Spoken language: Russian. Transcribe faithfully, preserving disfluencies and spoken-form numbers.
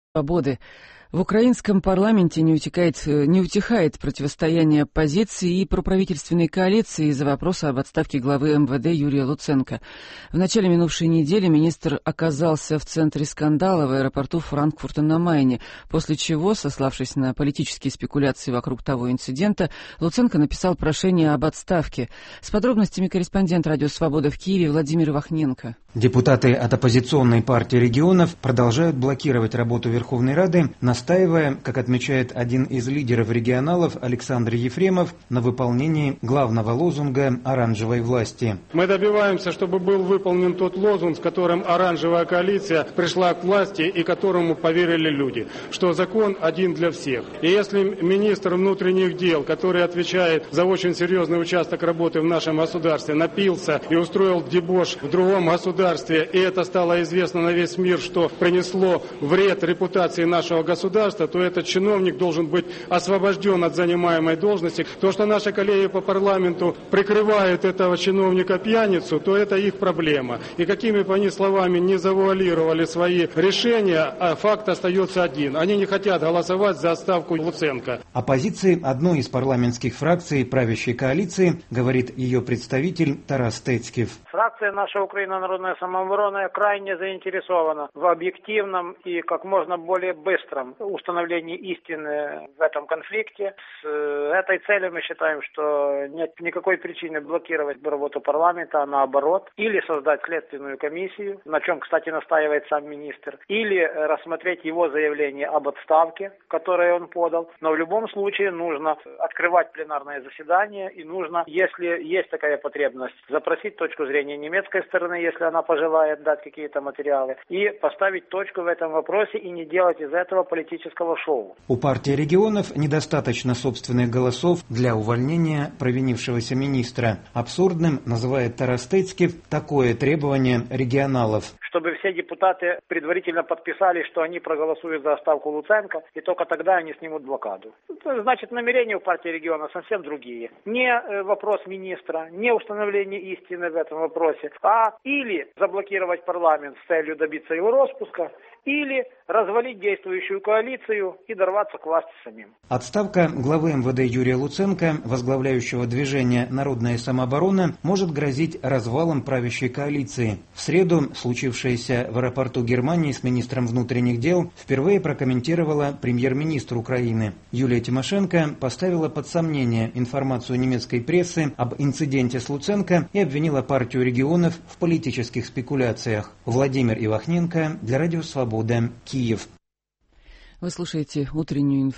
Свободы. В украинском парламенте не утихает, не утихает противостояние оппозиции и проправительственной коалиции из-за вопроса об отставке главы эм вэ дэ Юрия Луценко. В начале минувшей недели министр оказался в центре скандала в аэропорту Франкфурта на Майне, после чего, сославшись на политические спекуляции вокруг того инцидента, Луценко написал прошение об отставке. С подробностями корреспондент Радио Свобода в Киеве Владимир Вахненко. Депутаты от оппозиционной партии регионов продолжают блокировать работу Верховной Рады, настаивая, как отмечает один из лидеров регионалов Александр Ефремов, на выполнении главного лозунга оранжевой власти. Мы добиваемся, чтобы был выполнен тот лозунг, с которым оранжевая коалиция пришла к власти и которому поверили люди, что закон один для всех. И если министр внутренних дел, который отвечает за очень серьезный участок работы в нашем государстве, напился и устроил дебош в другом государстве, и это стало известно на весь мир, что принесло вред репутации нашего государства, то этот чиновник должен быть освобожден от занимаемой должности. То, что наши коллеги по парламенту прикрывают этого чиновника-пьяницу, то это их проблема. И какими бы они словами не завуалировали свои решения, а факт остается один. Они не хотят голосовать за отставку Луценко. О позиции одной из парламентских фракций правящей коалиции говорит ее представитель Тарас Стецкив. Фракция «Наша Украина. Народная самооборона» крайне заинтересована в объективном и как можно более быстром установлении истины в этом конфликте. С этой целью мы считаем, что нет никакой причины блокировать работу парламента, а наоборот, или создать следственную комиссию, на чем, кстати, настаивает сам министр, или рассмотреть его заявление об отставке, которое он подал. Но в любом случае нужно открывать пленарное заседание и нужно, если есть такая потребность, запросить точку зрения немецкой стороны, если она пожелает дать какие-то материалы, и поставить точку в этом вопросе и не делать из этого политического шоу. У партии регионов недостаточно собственных голосов для увольнения провинившегося министра. Абсурдным называет Тарас Стецкив такое требование регионалов. Чтобы все депутаты предварительно подписали, что они проголосуют за отставку Луценко, и только тогда они снимут блокаду. Это значит, намерения у партии региона совсем другие. Не вопрос министра, не установление истины в этом вопросе, а или заблокировать парламент с целью добиться его распуска, или развалить действующую коалицию и дорваться к власти самим. Отставка главы эм вэ дэ Юрия Луценко, возглавляющего движение «Народная самооборона», может грозить развалом правящей коалиции. В среду случившееся в аэропорту Германии с министром внутренних дел впервые прокомментировала премьер-министр Украины. Юлия Тимошенко поставила под сомнение информацию немецкой прессы об инциденте с Луценко и обвинила партию регионов в политических спекуляциях. Владимир Ивахненко для Радио Свобода, Киев. Вы слушаете утреннюю информацию.